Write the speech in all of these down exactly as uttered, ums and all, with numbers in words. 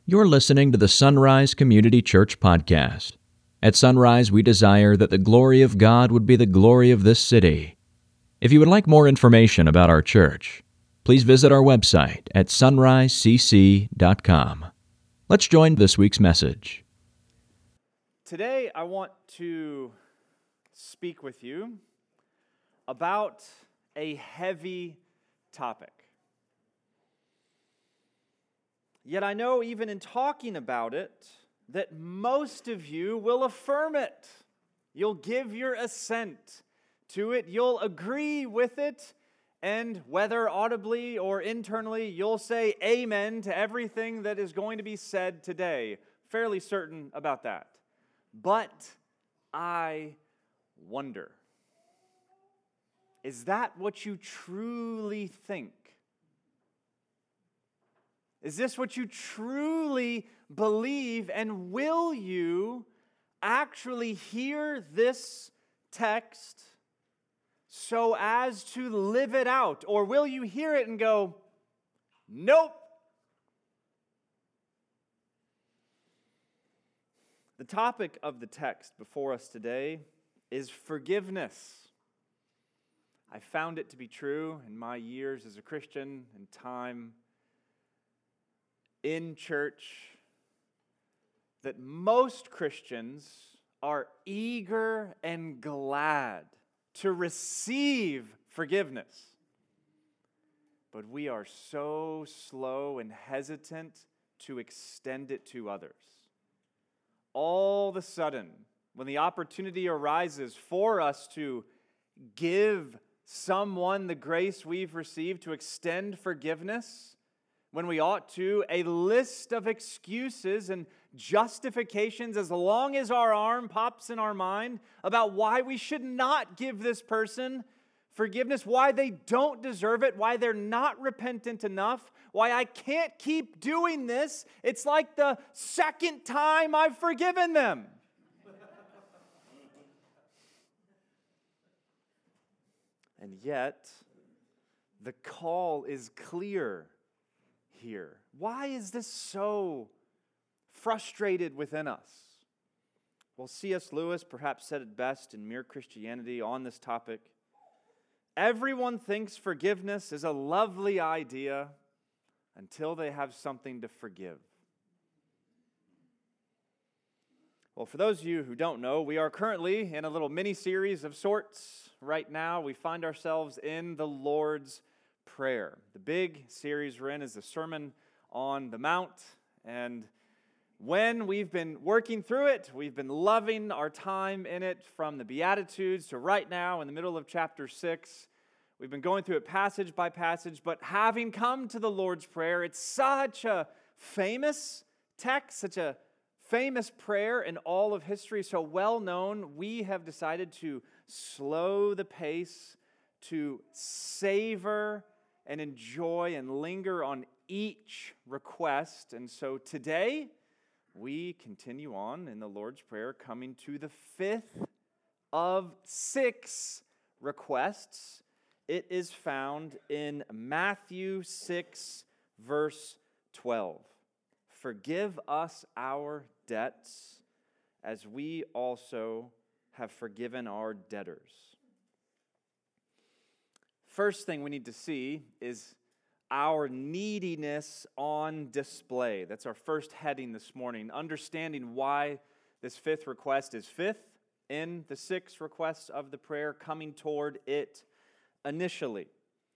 You're listening to the Sunrise Community Church podcast. At Sunrise, we desire that the glory of God would be the glory of this city. If you would like more information about our church, please visit our website at sunrise c c dot com. Let's join this week's message. Today, I want to speak with you about a heavy topic. Yet I know even in talking about it, that most of you will affirm it. You'll give your assent to it. You'll agree with it. And whether audibly or internally, you'll say amen to everything that is going to be said today. Fairly certain about that. But I wonder, is that what you truly think? Is this what you truly believe? And will you actually hear this text so as to live it out? Or will you hear it and go, nope? The topic of the text before us today is forgiveness. I found it to be true in my years as a Christian and time in church that most Christians are eager and glad to receive forgiveness. But we are so slow and hesitant to extend it to others. All of a sudden, when the opportunity arises for us to give someone the grace we've received to extend forgiveness, when we ought to, a list of excuses and justifications as long as our arm pops in our mind about why we should not give this person forgiveness, why they don't deserve it, why they're not repentant enough, why I can't keep doing this. It's like the second time I've forgiven them. And yet, the call is clear here. Why is this so frustrated within us? Well, C S Lewis perhaps said it best in Mere Christianity on this topic. Everyone thinks forgiveness is a lovely idea until they have something to forgive. Well, for those of you who don't know, we are currently in a little mini-series of sorts. Right now, we find ourselves in the Lord's Prayer. The big series we're in is the Sermon on the Mount, and when we've been working through it, we've been loving our time in it from the Beatitudes to right now in the middle of chapter six. We've been going through it passage by passage, but having come to the Lord's Prayer, it's such a famous text, such a famous prayer in all of history, so well known, we have decided to slow the pace, to savor and enjoy and linger on each request. And so today, we continue on in the Lord's Prayer, coming to the fifth of six requests. It is found in Matthew six, verse twelve. Forgive us our debts, as we also have forgiven our debtors. First thing we need to see is our neediness on display. That's our first heading this morning, understanding why this fifth request is fifth in the six requests of the prayer, coming toward it initially.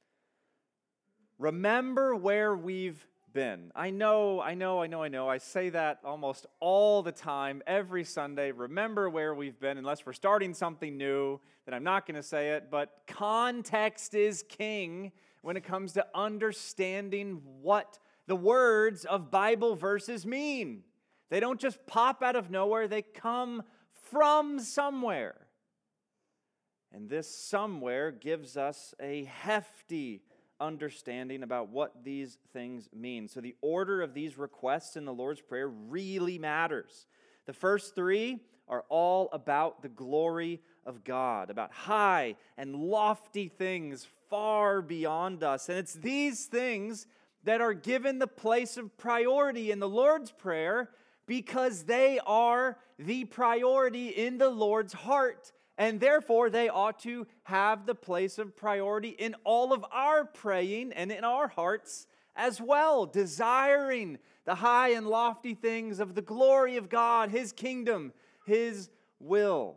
Remember where we've been. I know, I know, I know, I know. I say that almost all the time, every Sunday. Remember where we've been, unless we're starting something new, then I'm not going to say it. But context is king when it comes to understanding what the words of Bible verses mean. They don't just pop out of nowhere. They come from somewhere. And this somewhere gives us a hefty understanding about what these things mean. So the order of these requests in the Lord's Prayer really matters. The first three are all about the glory of God, about high and lofty things far beyond us. And it's these things that are given the place of priority in the Lord's Prayer because they are the priority in the Lord's heart, and therefore they ought to have the place of priority in all of our praying and in our hearts as well, desiring the high and lofty things of the glory of God, His kingdom, His will.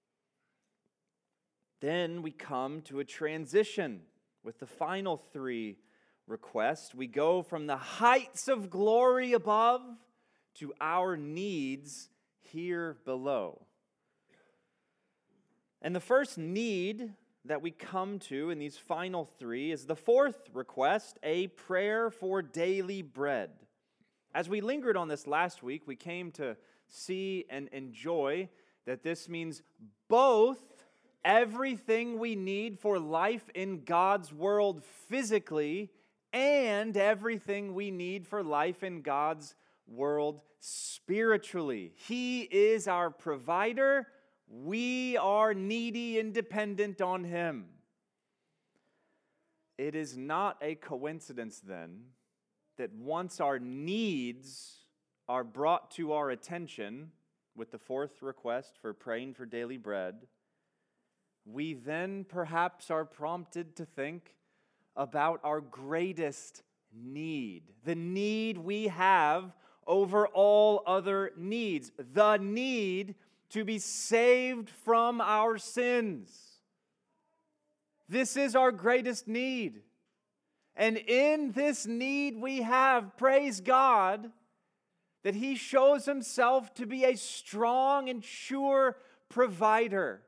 Then we come to a transition with the final three requests. We go from the heights of glory above to our needs here below. And the first need that we come to in these final three is the fourth request, a prayer for daily bread. As we lingered on this last week, we came to see and enjoy that this means both everything we need for life in God's world physically and everything we need for life in God's world spiritually. He is our provider. We are needy and dependent on Him. It is not a coincidence then that once our needs are brought to our attention with the fourth request for praying for daily bread, we then perhaps are prompted to think about our greatest need, the need we have over all other needs, the need to be saved from our sins. This is our greatest need. And in this need we have, praise God, that He shows Himself to be a strong and sure provider.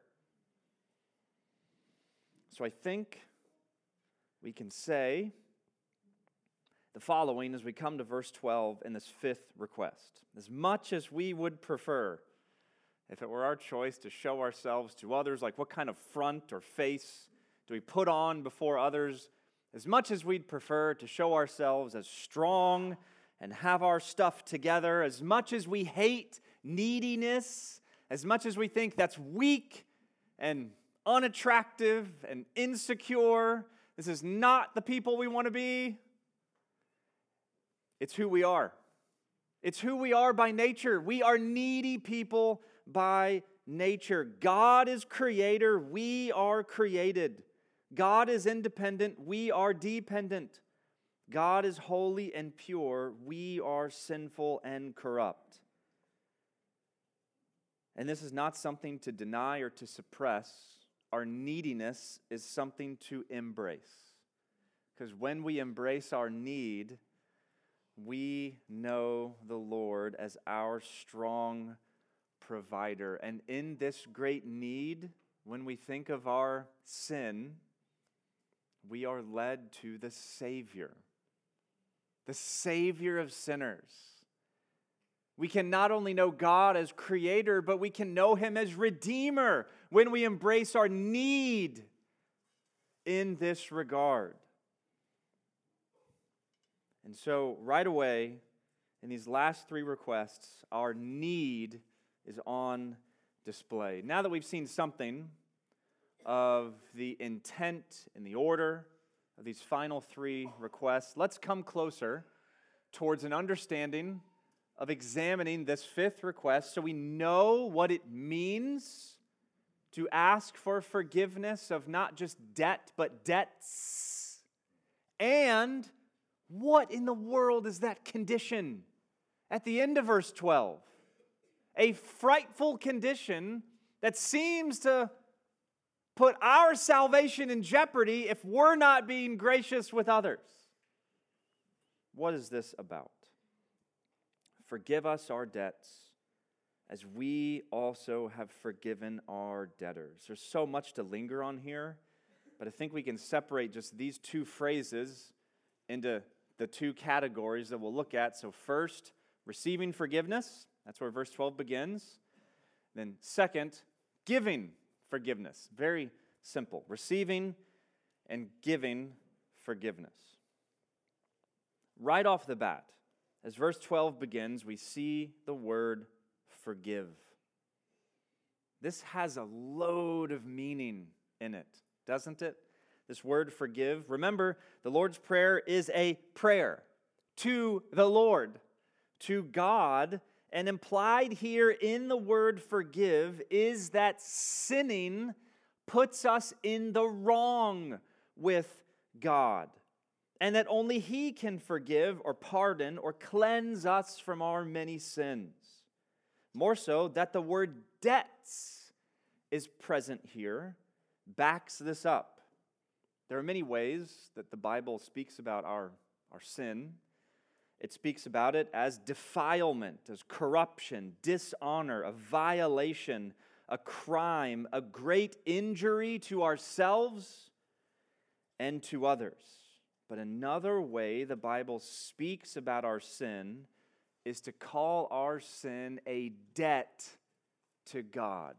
So I think we can say the following as we come to verse twelve in this fifth request. As much as we would prefer, if it were our choice to show ourselves to others, like what kind of front or face do we put on before others? As much as we'd prefer to show ourselves as strong and have our stuff together, as much as we hate neediness, as much as we think that's weak and unattractive and insecure, this is not the people we want to be, it's who we are. It's who we are by nature. We are needy people by nature. God is creator. We are created. God is independent. We are dependent. God is holy and pure. We are sinful and corrupt. And this is not something to deny or to suppress. Our neediness is something to embrace. Because when we embrace our need, we know the Lord as our strong provider. And in this great need, when we think of our sin, we are led to the Savior, the Savior of sinners. We can not only know God as Creator, but we can know Him as Redeemer when we embrace our need in this regard. And so, right away, in these last three requests, our need is on display. Now that we've seen something of the intent and the order of these final three requests, let's come closer towards an understanding of examining this fifth request so we know what it means to ask for forgiveness of not just debt, but debts. And what in the world is that condition at the end of verse twelve? A frightful condition that seems to put our salvation in jeopardy if we're not being gracious with others. What is this about? Forgive us our debts as we also have forgiven our debtors. There's so much to linger on here, but I think we can separate just these two phrases into the two categories that we'll look at. So first, receiving forgiveness. That's where verse twelve begins. Then second, giving forgiveness. Very simple. Receiving and giving forgiveness. Right off the bat, as verse twelve begins, we see the word forgive. This has a load of meaning in it, doesn't it? This word forgive, remember, the Lord's Prayer is a prayer to the Lord, to God. And implied here in the word forgive is that sinning puts us in the wrong with God, and that only He can forgive or pardon or cleanse us from our many sins. More so, that the word debts is present here backs this up. There are many ways that the Bible speaks about our, our sin. It speaks about it as defilement, as corruption, dishonor, a violation, a crime, a great injury to ourselves and to others. But another way the Bible speaks about our sin is to call our sin a debt to God.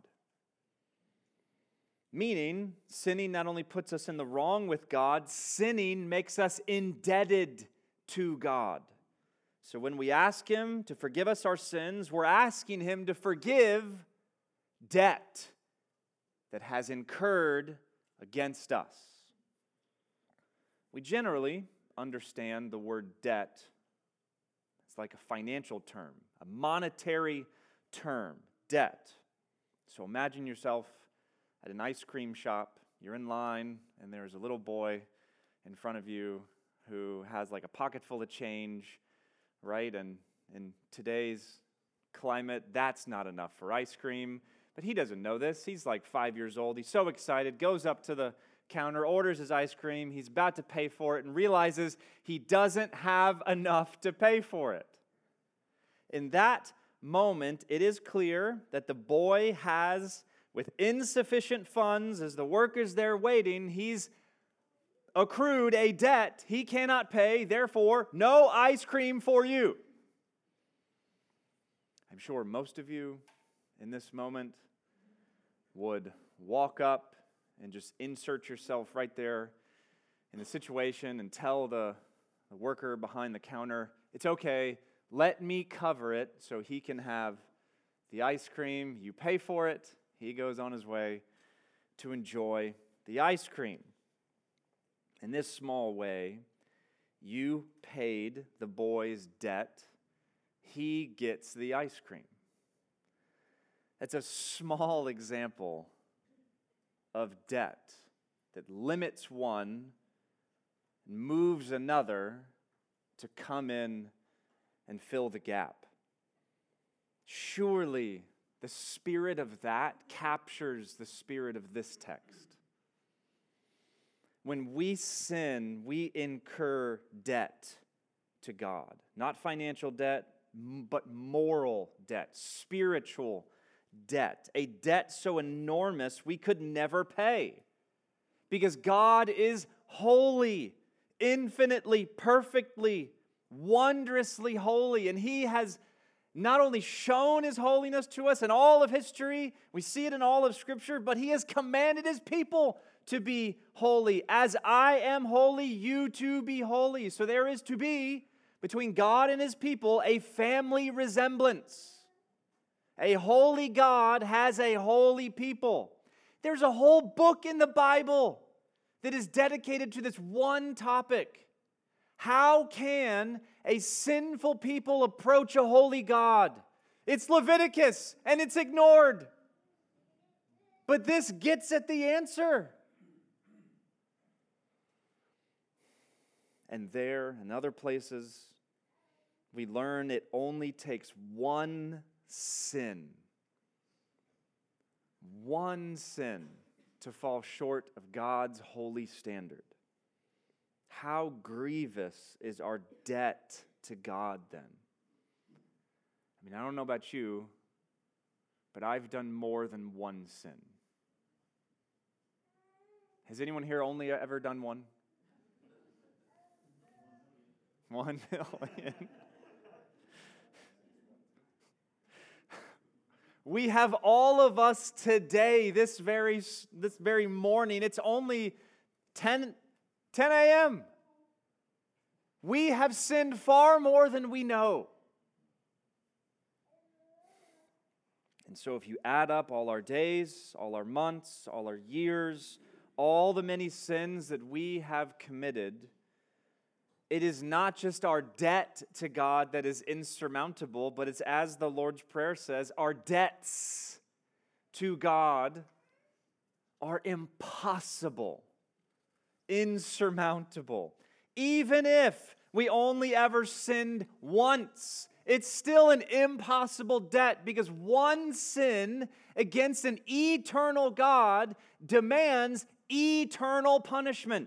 Meaning, sinning not only puts us in the wrong with God, sinning makes us indebted to God. So when we ask Him to forgive us our sins, we're asking Him to forgive debt that has incurred against us. We generally understand the word debt. It's like a financial term, a monetary term, debt. So imagine yourself at an ice cream shop. You're in line, and there's a little boy in front of you who has like a pocket full of change, right? And in today's climate, that's not enough for ice cream. But he doesn't know this. He's like five years old. He's so excited, goes up to the counter, orders his ice cream. He's about to pay for it and realizes he doesn't have enough to pay for it. In that moment, it is clear that the boy has, with insufficient funds, as the worker's there waiting, he's accrued a debt he cannot pay, therefore, no ice cream for you. I'm sure most of you in this moment would walk up and just insert yourself right there in the situation and tell the, the worker behind the counter, it's okay, let me cover it so he can have the ice cream. You pay for it. He goes on his way to enjoy the ice cream. In this small way, you paid the boy's debt. He gets the ice cream. That's a small example of debt that limits one and moves another to come in and fill the gap. Surely the spirit of that captures the spirit of this text. When we sin, we incur debt to God. Not financial debt, but moral debt, spiritual debt. A debt so enormous we could never pay. Because God is holy, infinitely, perfectly, wondrously holy. And He has not only shown His holiness to us in all of history, we see it in all of Scripture, but He has commanded His people to be holy. As I am holy, you too be holy. So there is to be, between God and His people, a family resemblance. A holy God has a holy people. There's a whole book in the Bible that is dedicated to this one topic. How can a sinful people approach a holy God? It's Leviticus, and it's ignored. But this gets at the answer. And there and other places, we learn it only takes one sin, one sin to fall short of God's holy standard. How grievous is our debt to God then? I mean, I don't know about you, but I've done more than one sin. Has anyone here only ever done one? One million. We have all of us today, this very, this very morning, it's only ten a.m. We have sinned far more than we know. And so if you add up all our days, all our months, all our years, all the many sins that we have committed, it is not just our debt to God that is insurmountable, but it's, as the Lord's Prayer says, our debts to God are impossible, insurmountable. Even if we only ever sinned once, it's still an impossible debt, because one sin against an eternal God demands eternal punishment.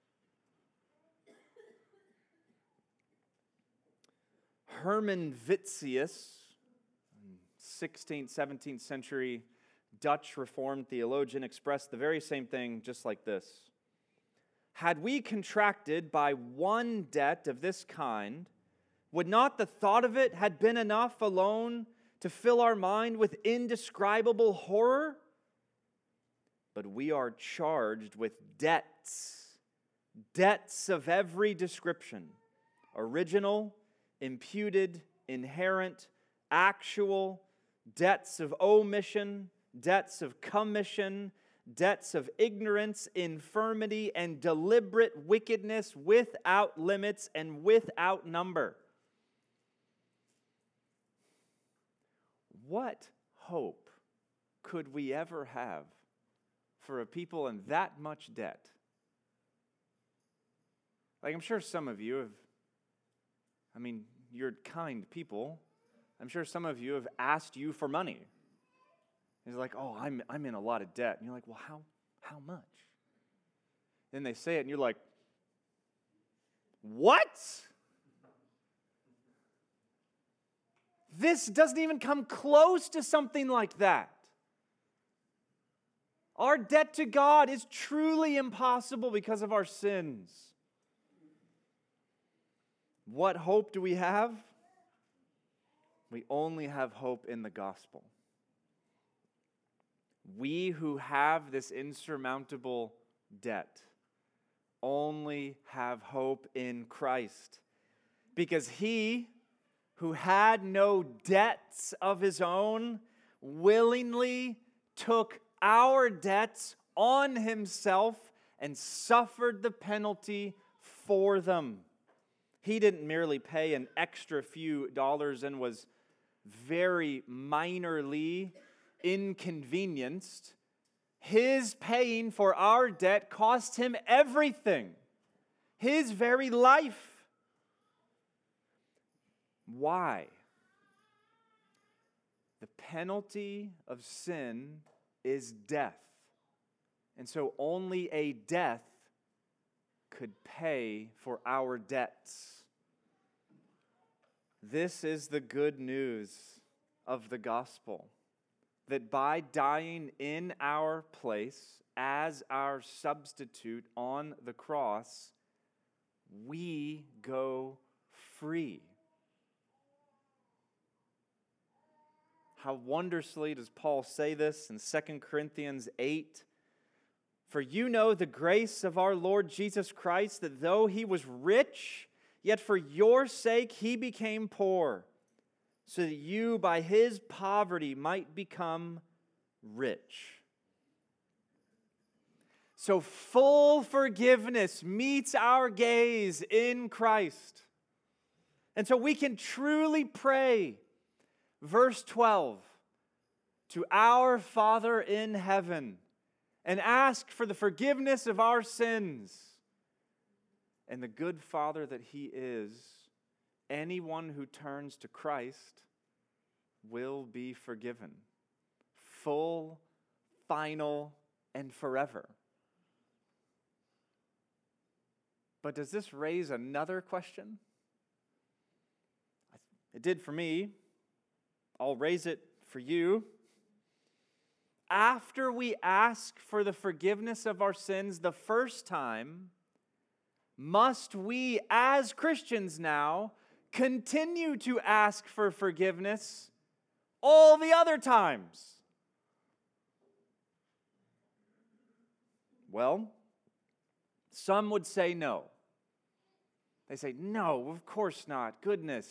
Herman Vitzius, sixteenth, seventeenth century Dutch Reformed theologian, expressed the very same thing just like this. Had we contracted by one debt of this kind, would not the thought of it had been enough alone to fill our mind with indescribable horror? But we are charged with debts, debts of every description, original, imputed, inherent, actual, debts of omission, debts of commission, debts of ignorance, infirmity, and deliberate wickedness without limits and without number. What hope could we ever have for a people in that much debt? Like, I'm sure some of you have, I mean, you're kind people. I'm sure some of you have asked you for money. It's like, oh, I'm I'm in a lot of debt. And you're like, well, how how much? Then they say it, and you're like, what? This doesn't even come close to something like that. Our debt to God is truly impossible because of our sins. What hope do we have? We only have hope in the gospel. We who have this insurmountable debt only have hope in Christ, because He who had no debts of His own willingly took our debts on Himself and suffered the penalty for them. He didn't merely pay an extra few dollars and was very minorly inconvenienced. His paying for our debt cost Him everything, His very life. Why? The penalty of sin is death. And so only a death could pay for our debts. This is the good news of the gospel, that by dying in our place as our substitute on the cross, we go free. How wondrously does Paul say this in Second Corinthians eight? For you know the grace of our Lord Jesus Christ, that though He was rich, yet for your sake He became poor, so that you by His poverty might become rich. So full forgiveness meets our gaze in Christ. And so we can truly pray, verse twelve, to our Father in heaven, and ask for the forgiveness of our sins. And the good Father that He is, anyone who turns to Christ will be forgiven. Full, final, and forever. But does this raise another question? It did for me. I'll raise it for you. After we ask for the forgiveness of our sins the first time, must we, as Christians now, continue to ask for forgiveness all the other times? Well, some would say no. They say, no, of course not. Goodness.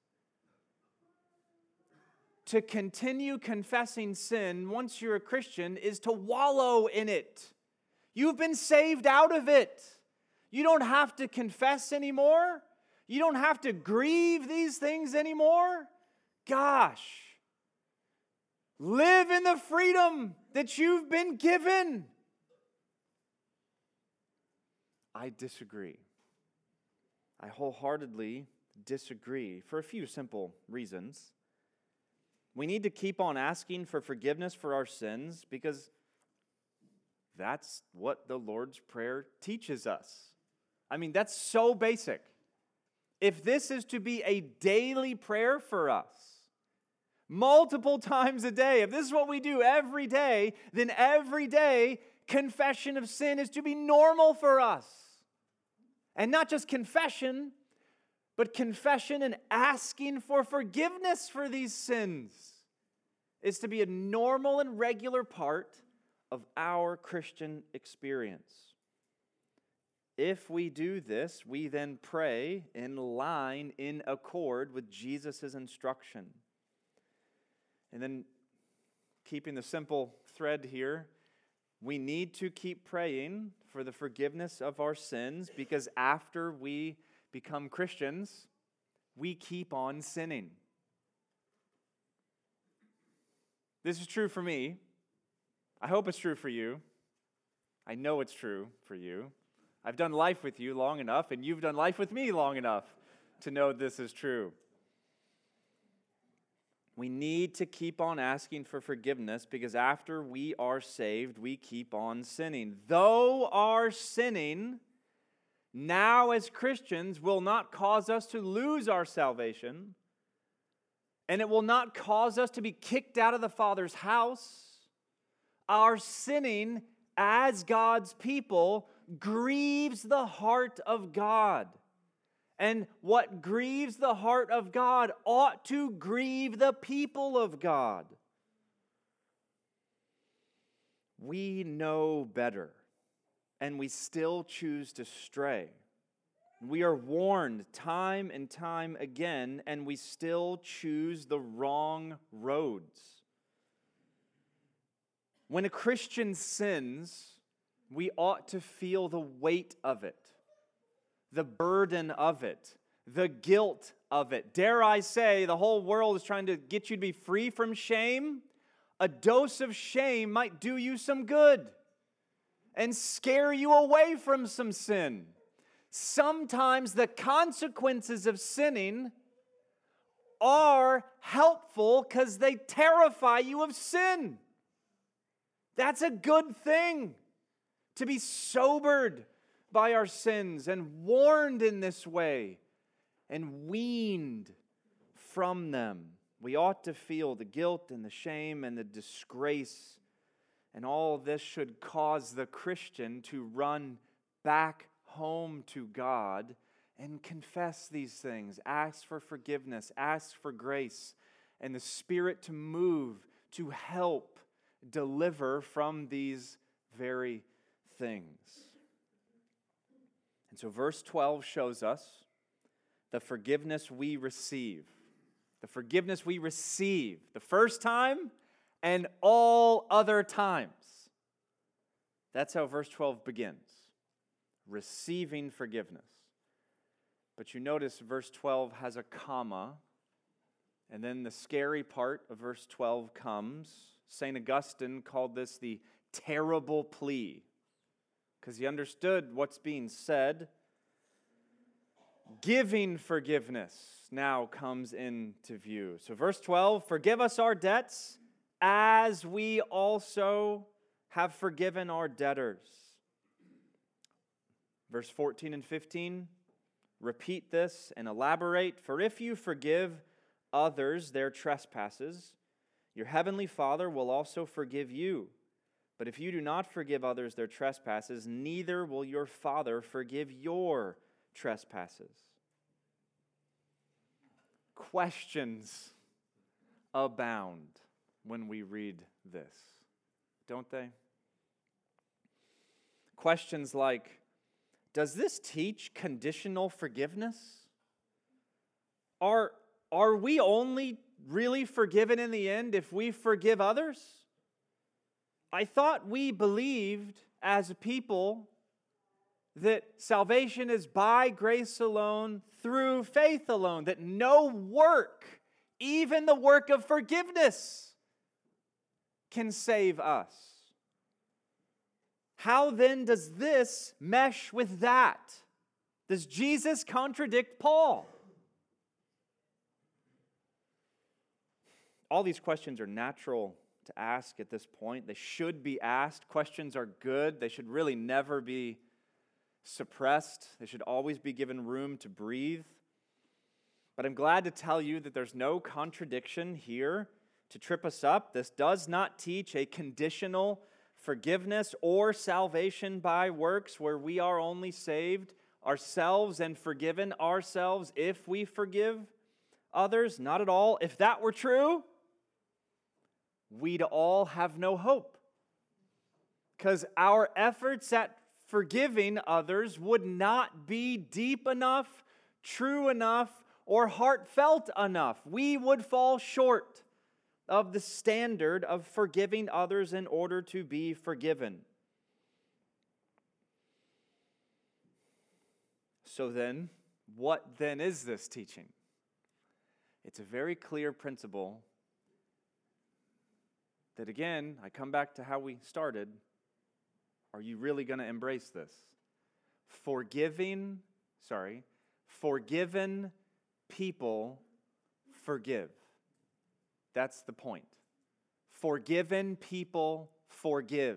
To continue confessing sin once you're a Christian is to wallow in it. You've been saved out of it. You don't have to confess anymore. You don't have to grieve these things anymore. Gosh, live in the freedom that you've been given. I disagree. I wholeheartedly disagree for a few simple reasons. We need to keep on asking for forgiveness for our sins because that's what the Lord's Prayer teaches us. I mean, that's so basic. If this is to be a daily prayer for us, multiple times a day, if this is what we do every day, then every day confession of sin is to be normal for us. And not just confession, but confession and asking for forgiveness for these sins is to be a normal and regular part of our Christian experience. If we do this, we then pray in line, in accord with Jesus' instruction. And then, keeping the simple thread here, we need to keep praying for the forgiveness of our sins because after we become Christians, we keep on sinning. This is true for me. I hope it's true for you. I know it's true for you. I've done life with you long enough, and you've done life with me long enough to know this is true. We need to keep on asking for forgiveness because after we are saved, we keep on sinning. Though our sinning now as Christians will not cause us to lose our salvation, and it will not cause us to be kicked out of the Father's house, our sinning as God's people grieves the heart of God. And what grieves the heart of God ought to grieve the people of God. We know better, and we still choose to stray. We are warned time and time again, and we still choose the wrong roads. When a Christian sins, we ought to feel the weight of it, the burden of it, the guilt of it. Dare I say, the whole world is trying to get you to be free from shame. A dose of shame might do you some good and scare you away from some sin. Sometimes the consequences of sinning are helpful because they terrify you of sin. That's a good thing, to be sobered by our sins and warned in this way and weaned from them. We ought to feel the guilt and the shame and the disgrace, and all this should cause the Christian to run back home to God and confess these things, ask for forgiveness, ask for grace, and the Spirit to move to help deliver from these very things. And so verse twelve shows us the forgiveness we receive. The forgiveness we receive the first time and all other times. That's how verse twelve begins. Receiving forgiveness. But you notice verse twelve has a comma, and then the scary part of verse twelve comes. Saint Augustine called this the terrible plea, because he understood what's being said. Giving forgiveness now comes into view. So verse twelve, forgive us our debts as we also have forgiven our debtors. Verse fourteen and fifteen, repeat this and elaborate. For if you forgive others their trespasses, your heavenly Father will also forgive you. But if you do not forgive others their trespasses, neither will your Father forgive your trespasses. Questions abound when we read this, don't they? Questions like, does this teach conditional forgiveness? Are, are we only really forgiven in the end if we forgive others? I thought we believed as a people that salvation is by grace alone, through faith alone, that no work, even the work of forgiveness, can save us. How then does this mesh with that? Does Jesus contradict Paul? All these questions are natural to ask at this point. They should be asked. Questions are good. They should really never be suppressed. They should always be given room to breathe. But I'm glad to tell you that there's no contradiction here to trip us up. This does not teach a conditional forgiveness or salvation by works where we are only saved ourselves and forgiven ourselves if we forgive others. Not at all. If that were true, we'd all have no hope, because our efforts at forgiving others would not be deep enough, true enough, or heartfelt enough. We would fall short of the standard of forgiving others in order to be forgiven. So then, what then is this teaching? It's a very clear principle that, again, I come back to how we started. Are you really going to embrace this? Forgiving, sorry, forgiven people forgive. That's the point. Forgiven people forgive.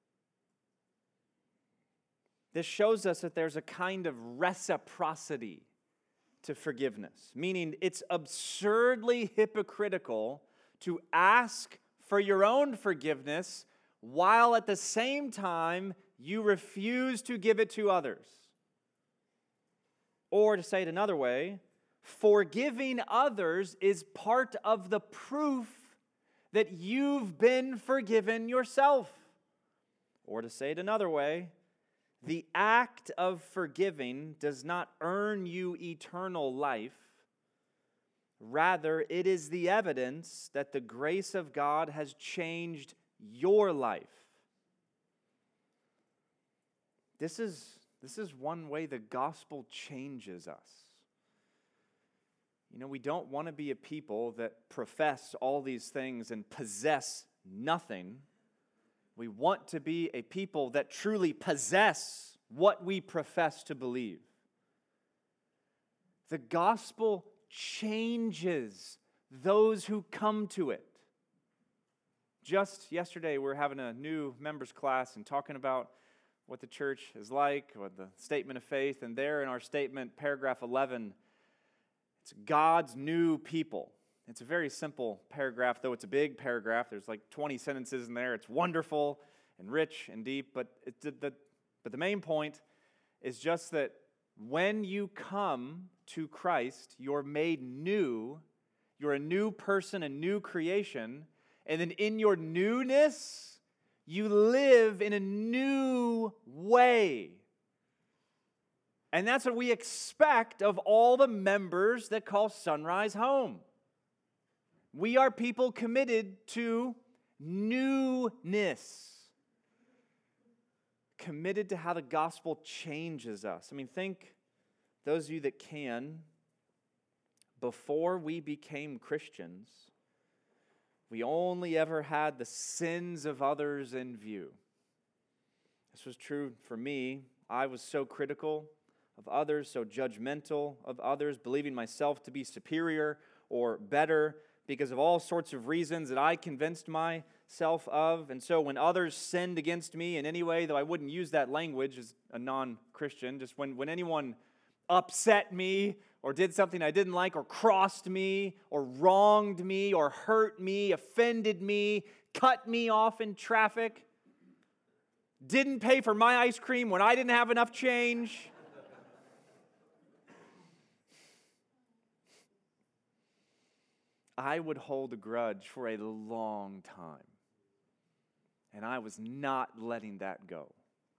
This shows us that there's a kind of reciprocity to forgiveness, meaning it's absurdly hypocritical to ask for your own forgiveness while at the same time you refuse to give it to others. Or to say it another way, forgiving others is part of the proof that you've been forgiven yourself. Or to say it another way, the act of forgiving does not earn you eternal life. Rather, it is the evidence that the grace of God has changed your life. This is, this is one way the gospel changes us. You know, we don't want to be a people that profess all these things and possess nothing. We want to be a people that truly possess what we profess to believe. The gospel changes those who come to it. Just yesterday, we were having a new members class and talking about what the church is like, or the statement of faith, and there in our statement, paragraph eleven, it's God's new people. It's a very simple paragraph, though it's a big paragraph. There's like twenty sentences in there. It's wonderful and rich and deep, but it, the, the, but the main point is just that when you come to Christ, you're made new. You're a new person, a new creation, and then in your newness, you live in a new way. And that's what we expect of all the members that call Sunrise home. We are people committed to newness. Committed to how the gospel changes us. I mean, think, those of you that can, before we became Christians, we only ever had the sins of others in view. This was true for me. I was so critical of others, so judgmental of others, believing myself to be superior or better because of all sorts of reasons that I convinced myself of. And so when others sinned against me in any way, though I wouldn't use that language as a non-Christian, just when, when anyone upset me or did something I didn't like or crossed me or wronged me or hurt me, offended me, cut me off in traffic, didn't pay for my ice cream when I didn't have enough change, I would hold a grudge for a long time. And I was not letting that go.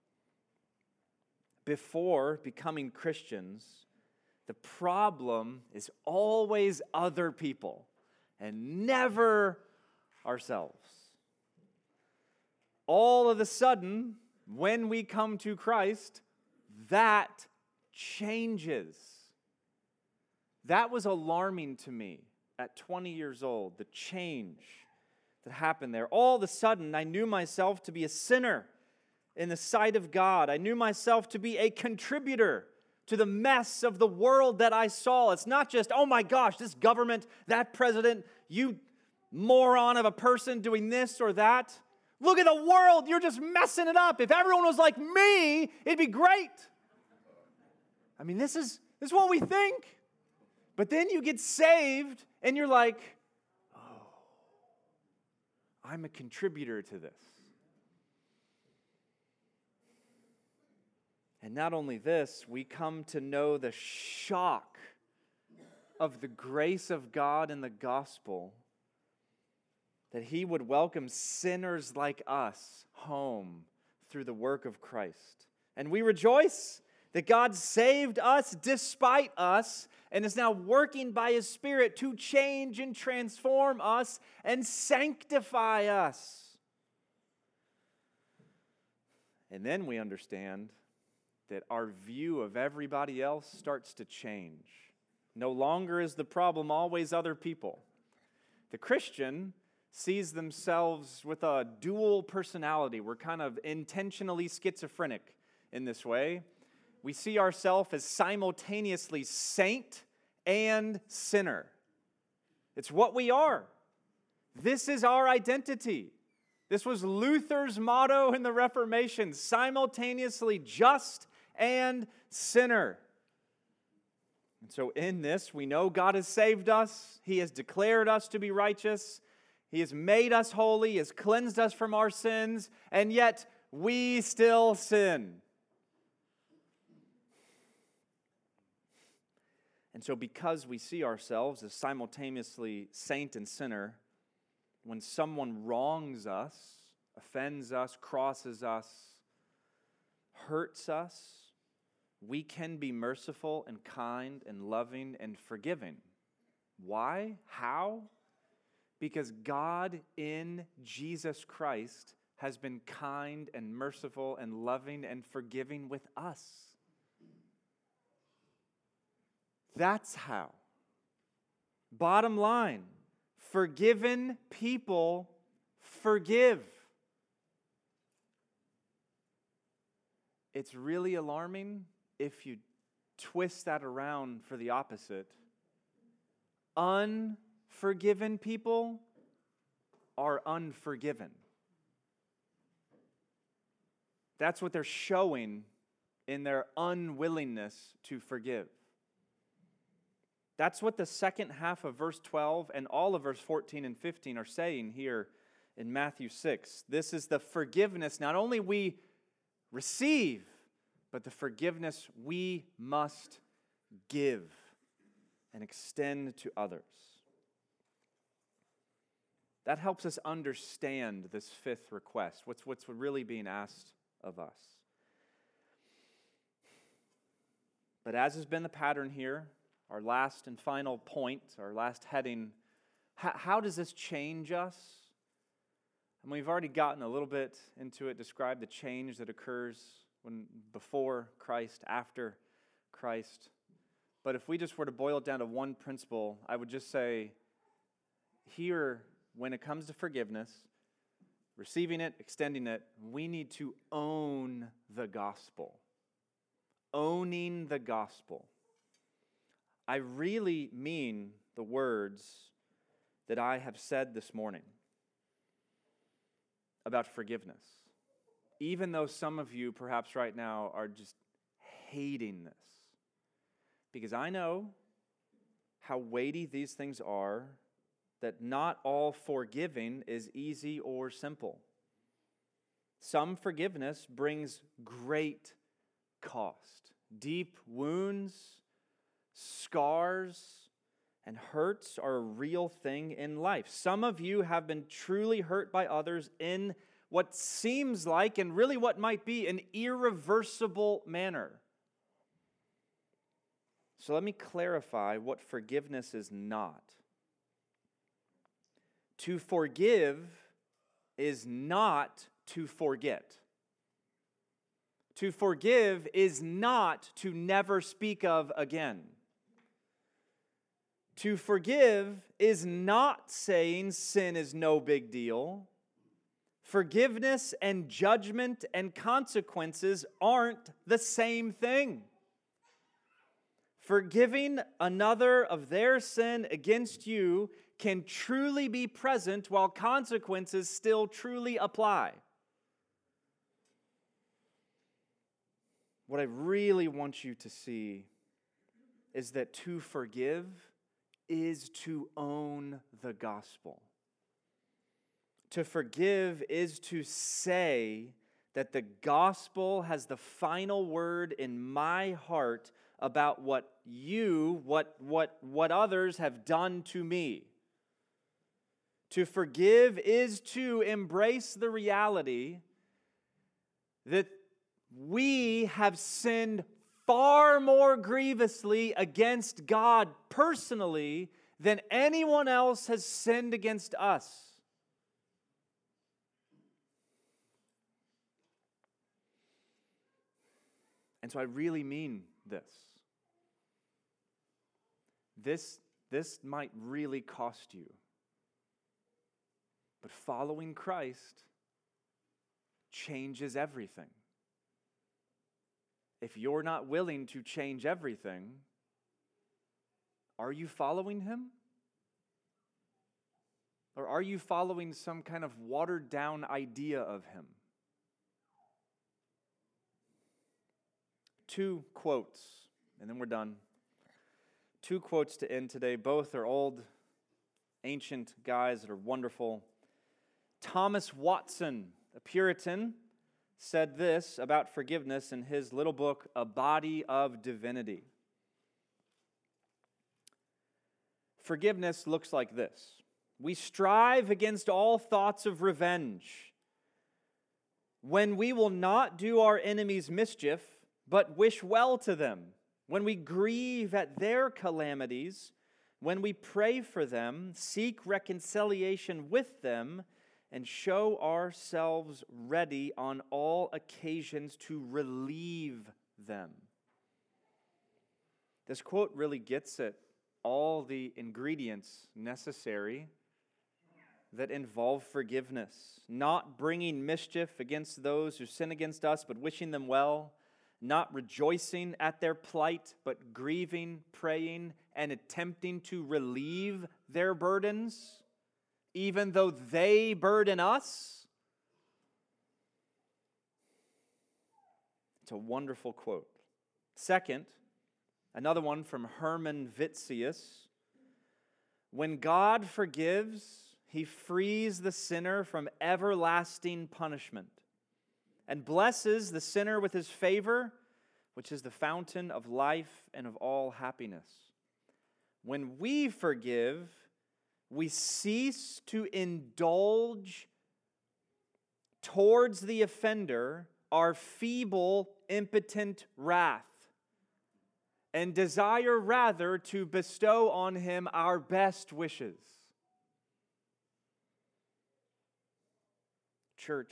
Before becoming Christians, the problem is always other people and never ourselves. All of a sudden, when we come to Christ, that changes. That was alarming to me at twenty years old, the change that happened there. All of a sudden, I knew myself to be a sinner in the sight of God. I knew myself to be a contributor to the mess of the world that I saw. It's not just, oh my gosh, this government, that president, you moron of a person doing this or that. Look at the world, you're just messing it up. If everyone was like me, it'd be great. I mean, this is, this is what we think. But then you get saved and you're like, oh, I'm a contributor to this. And not only this, we come to know the shock of the grace of God in the gospel, that He would welcome sinners like us home through the work of Christ. And we rejoice that God saved us despite us and is now working by His Spirit to change and transform us and sanctify us. And then we understand that our view of everybody else starts to change. No longer is the problem always other people. The Christian sees themselves with a dual personality. We're kind of intentionally schizophrenic in this way. We see ourselves as simultaneously saint and sinner. It's what we are. This is our identity. This was Luther's motto in the Reformation, simultaneously just and sinner. And so in this, we know God has saved us. He has declared us to be righteous. He has made us holy. He has cleansed us from our sins. And yet, we still sin. And so because we see ourselves as simultaneously saint and sinner, when someone wrongs us, offends us, crosses us, hurts us, we can be merciful and kind and loving and forgiving. Why? How? Because God in Jesus Christ has been kind and merciful and loving and forgiving with us. That's how. Bottom line, forgiven people forgive. It's really alarming if you twist that around for the opposite. Unforgiven people are unforgiven. That's what they're showing in their unwillingness to forgive. That's what the second half of verse twelve and all of verse fourteen and fifteen are saying here in Matthew six. This is the forgiveness not only we receive, but the forgiveness we must give and extend to others. That helps us understand this fifth request, what's, what's really being asked of us. But as has been the pattern here, our last and final point, our last heading, how, how does this change us? And we've already gotten a little bit into it, described the change that occurs when before Christ, after Christ. But if we just were to boil it down to one principle, I would just say, here, when it comes to forgiveness, receiving it, extending it, we need to own the gospel. Owning the gospel. I really mean the words that I have said this morning about forgiveness. Even though some of you perhaps right now are just hating this. Because I know how weighty these things are, that not all forgiving is easy or simple. Some forgiveness brings great cost. Deep wounds, scars, and hurts are a real thing in life. Some of you have been truly hurt by others in what seems like, and really what might be, an irreversible manner. So let me clarify what forgiveness is not. To forgive is not to forget. To forgive is not to never speak of again. To forgive is not saying sin is no big deal. Forgiveness and judgment and consequences aren't the same thing. Forgiving another of their sin against you can truly be present while consequences still truly apply. What I really want you to see is that to forgive is to own the gospel. To forgive is to say that the gospel has the final word in my heart about what you, what, what, what others have done to me. To forgive is to embrace the reality that we have sinned far more grievously against God personally than anyone else has sinned against us. And so I really mean this. This, this might really cost you. But following Christ changes everything. If you're not willing to change everything, are you following Him? Or are you following some kind of watered down idea of Him? Two quotes, and then we're done. Two quotes to end today. Both are old, ancient guys that are wonderful. Thomas Watson, a Puritan, said this about forgiveness in his little book, A Body of Divinity. Forgiveness looks like this. We strive against all thoughts of revenge. When we will not do our enemies mischief, but wish well to them. When we grieve at their calamities, when we pray for them, seek reconciliation with them, and show ourselves ready on all occasions to relieve them. This quote really gets at all the ingredients necessary that involve forgiveness. Not bringing mischief against those who sin against us, but wishing them well. Not rejoicing at their plight, but grieving, praying, and attempting to relieve their burdens, even though they burden us. It's a wonderful quote. Second, another one from Herman Vitzius. When God forgives, He frees the sinner from everlasting punishment and blesses the sinner with His favor, which is the fountain of life and of all happiness. When we forgive, we cease to indulge towards the offender our feeble, impotent wrath, and desire rather to bestow on him our best wishes. Church,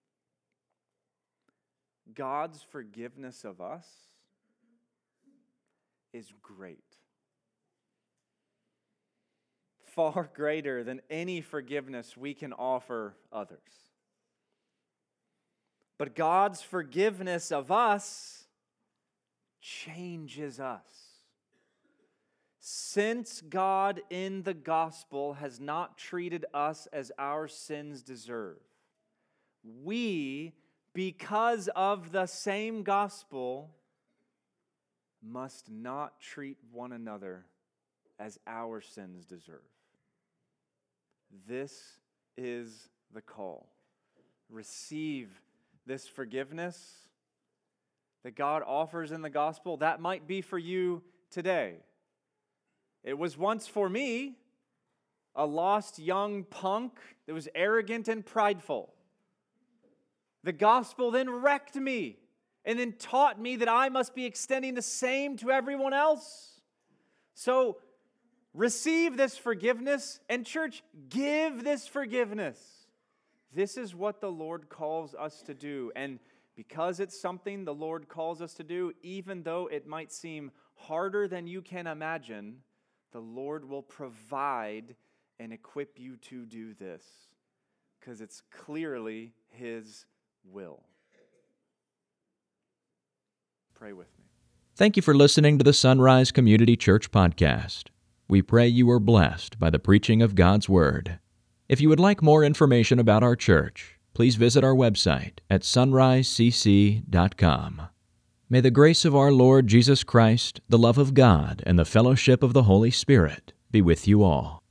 God's forgiveness of us is great. Far greater than any forgiveness we can offer others. But God's forgiveness of us changes us. Since God in the gospel has not treated us as our sins deserve, we, because of the same gospel, must not treat one another as our sins deserve. This is the call. Receive this forgiveness that God offers in the gospel. That might be for you today. It was once for me, a lost young punk that was arrogant and prideful. The gospel then wrecked me and then taught me that I must be extending the same to everyone else. So receive this forgiveness, and church, give this forgiveness. This is what the Lord calls us to do. And because it's something the Lord calls us to do, even though it might seem harder than you can imagine, the Lord will provide and equip you to do this, because it's clearly His will. Pray with me. Thank you for listening to the Sunrise Community Church podcast. We pray you are blessed by the preaching of God's Word. If you would like more information about our church, please visit our website at sunrise c c dot com. May the grace of our Lord Jesus Christ, the love of God, and the fellowship of the Holy Spirit be with you all.